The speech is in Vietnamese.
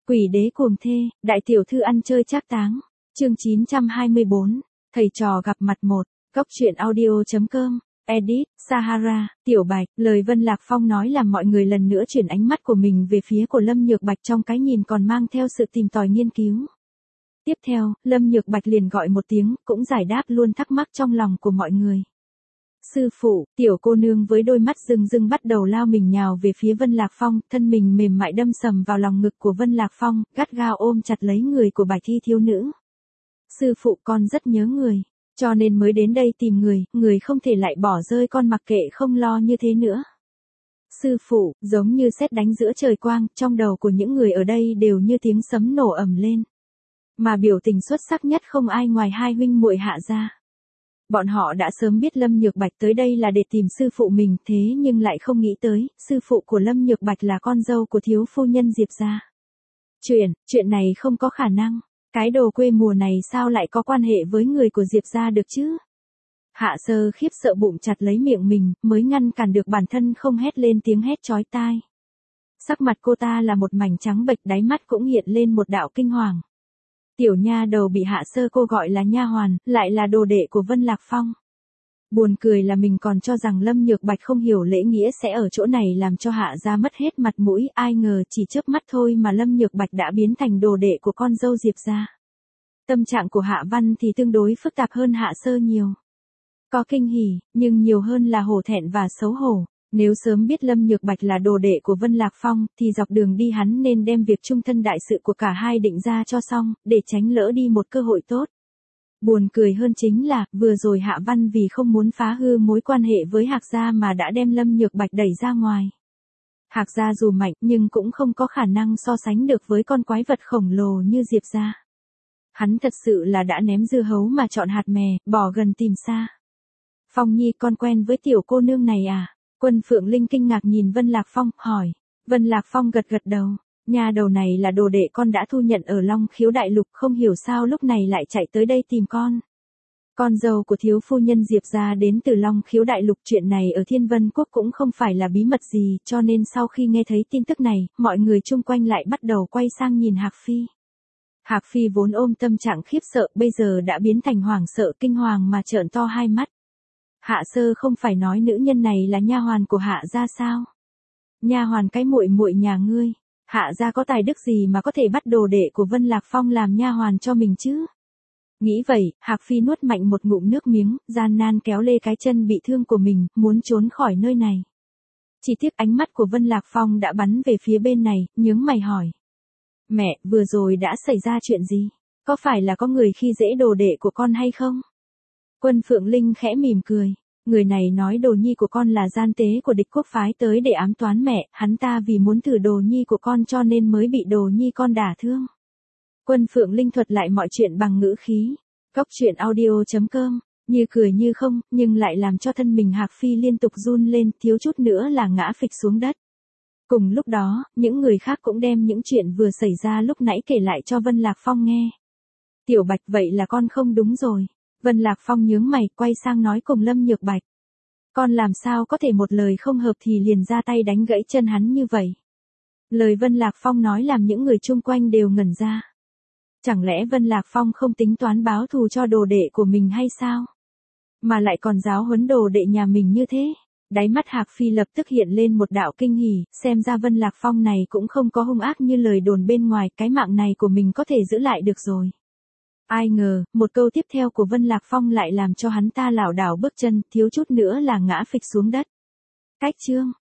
Quỷ đế cuồng thê, đại tiểu thư ăn chơi trác táng. Chương 924, thầy trò gặp mặt 1, Góc truyện audio.com, edit, Sahara, Tiểu Bạch, lời Vân Lạc Phong nói làm mọi người lần nữa chuyển ánh mắt của mình về phía của Lâm Nhược Bạch trong cái nhìn còn mang theo sự tìm tòi nghiên cứu. Tiếp theo, Lâm Nhược Bạch liền gọi một tiếng, cũng giải đáp luôn thắc mắc trong lòng của mọi người. Sư phụ, tiểu cô nương với đôi mắt rưng rưng bắt đầu lao mình nhào về phía Vân Lạc Phong, thân mình mềm mại đâm sầm vào lòng ngực của Vân Lạc Phong, gắt gao ôm chặt lấy người của bài thi thiếu nữ. Sư phụ, con rất nhớ người, cho nên mới đến đây tìm người không thể lại bỏ rơi con mặc kệ không lo như thế nữa. Sư phụ, giống như sét đánh giữa trời quang, trong đầu của những người ở đây đều như tiếng sấm nổ ầm lên. Mà biểu tình xuất sắc nhất không ai ngoài hai huynh muội Hạ gia. Bọn họ đã sớm biết Lâm Nhược Bạch tới đây là để tìm sư phụ mình, thế nhưng lại không nghĩ tới, sư phụ của Lâm Nhược Bạch là con dâu của thiếu phu nhân Diệp gia. Chuyện này không có khả năng, cái đồ quê mùa này sao lại có quan hệ với người của Diệp gia được chứ? Hạ Sơ khiếp sợ bụng chặt lấy miệng mình, mới ngăn cản được bản thân không hét lên tiếng hét chói tai. Sắc mặt cô ta là một mảnh trắng bệch, đáy mắt cũng hiện lên một đạo kinh hoàng. Tiểu nha đầu bị Hạ Sơ cô gọi là nha hoàn, lại là đồ đệ của Vân Lạc Phong. Buồn cười là mình còn cho rằng Lâm Nhược Bạch không hiểu lễ nghĩa sẽ ở chỗ này làm cho Hạ gia mất hết mặt mũi, ai ngờ chỉ chớp mắt thôi mà Lâm Nhược Bạch đã biến thành đồ đệ của con dâu Diệp gia. Tâm trạng của Hạ Văn thì tương đối phức tạp hơn Hạ Sơ nhiều. Có kinh hỉ, nhưng nhiều hơn là hổ thẹn và xấu hổ. Nếu sớm biết Lâm Nhược Bạch là đồ đệ của Vân Lạc Phong, thì dọc đường đi hắn nên đem việc chung thân đại sự của cả hai định ra cho xong, để tránh lỡ đi một cơ hội tốt. Buồn cười hơn chính là, vừa rồi Hạ Văn vì không muốn phá hư mối quan hệ với Hạc gia mà đã đem Lâm Nhược Bạch đẩy ra ngoài. Hạc gia dù mạnh, nhưng cũng không có khả năng so sánh được với con quái vật khổng lồ như Diệp gia. Hắn thật sự là đã ném dưa hấu mà chọn hạt mè, bỏ gần tìm xa. Phong Nhi, con quen với tiểu cô nương này à? Quân Phượng Linh kinh ngạc nhìn Vân Lạc Phong, hỏi. Vân Lạc Phong gật gật đầu. Nhà đầu này là đồ đệ con đã thu nhận ở Long Khiếu Đại Lục, không hiểu sao lúc này lại chạy tới đây tìm con. Con dâu của thiếu phu nhân Diệp gia đến từ Long Khiếu Đại Lục, chuyện này ở Thiên Vân Quốc cũng không phải là bí mật gì, cho nên sau khi nghe thấy tin tức này, mọi người chung quanh lại bắt đầu quay sang nhìn Hạc Phi. Hạc Phi vốn ôm tâm trạng khiếp sợ, bây giờ đã biến thành hoảng sợ kinh hoàng mà trợn to hai mắt. Hạ Sơ không phải nói nữ nhân này là nha hoàn của Hạ gia sao? Nha hoàn cái muội muội nhà ngươi, Hạ gia có tài đức gì mà có thể bắt đồ đệ của Vân Lạc Phong làm nha hoàn cho mình chứ? Nghĩ vậy, Hạc Phi nuốt mạnh một ngụm nước miếng, gian nan kéo lê cái chân bị thương của mình, muốn trốn khỏi nơi này. Chỉ tiếc ánh mắt của Vân Lạc Phong đã bắn về phía bên này, nhướng mày hỏi. Mẹ, vừa rồi đã xảy ra chuyện gì? Có phải là có người khi dễ đồ đệ của con hay không? Quân Phượng Linh khẽ mỉm cười. Người này nói đồ nhi của con là gian tế của địch quốc phái tới để ám toán mẹ, hắn ta vì muốn thử đồ nhi của con cho nên mới bị đồ nhi con đả thương. Quân Phượng Linh thuật lại mọi chuyện bằng ngữ khí. Góc truyện audio.com, như cười như không, nhưng lại làm cho thân mình Hạc Phi liên tục run lên, thiếu chút nữa là ngã phịch xuống đất. Cùng lúc đó, những người khác cũng đem những chuyện vừa xảy ra lúc nãy kể lại cho Vân Lạc Phong nghe. Tiểu Bạch, vậy là con không đúng rồi. Vân Lạc Phong nhướng mày, quay sang nói cùng Lâm Nhược Bạch. Con làm sao có thể một lời không hợp thì liền ra tay đánh gãy chân hắn như vậy? Lời Vân Lạc Phong nói làm những người chung quanh đều ngẩn ra. Chẳng lẽ Vân Lạc Phong không tính toán báo thù cho đồ đệ của mình hay sao? Mà lại còn giáo huấn đồ đệ nhà mình như thế? Đáy mắt Hạc Phi lập tức hiện lên một đạo kinh hỉ, xem ra Vân Lạc Phong này cũng không có hung ác như lời đồn bên ngoài, cái mạng này của mình có thể giữ lại được rồi. Ai ngờ, một câu tiếp theo của Vân Lạc Phong lại làm cho hắn ta lảo đảo bước chân, thiếu chút nữa là ngã phịch xuống đất. Cách chương